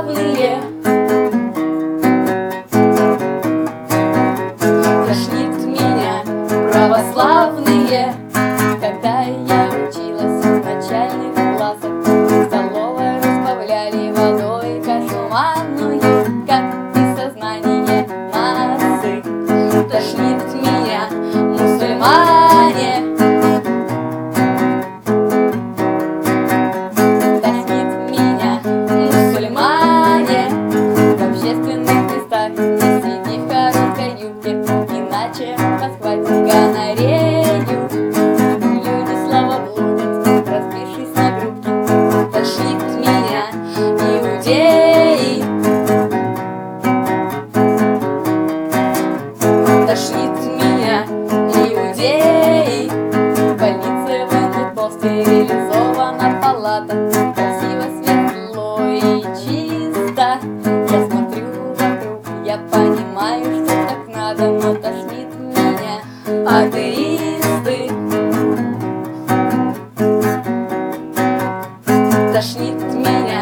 православные. Тошнит меня православные. Когда я училась в начальных классах, в столовой разбавляли водой кашу манную, как и сознание массы. Тошнит меня мусульмане. Тошнит меня мусульмане. В общественных местах не сиди в короткой юбке, иначе подхватит гонорею. Люди слава блудят, разбившись на группки. Тошнит меня иудеи. Тошнит меня иудеи. В больнице военный стерилизована палата. Красиво, светло и чисто. Я смотрю вокруг, я понимаю, что так надо, но тошнит меня атеисты. Тошнит меня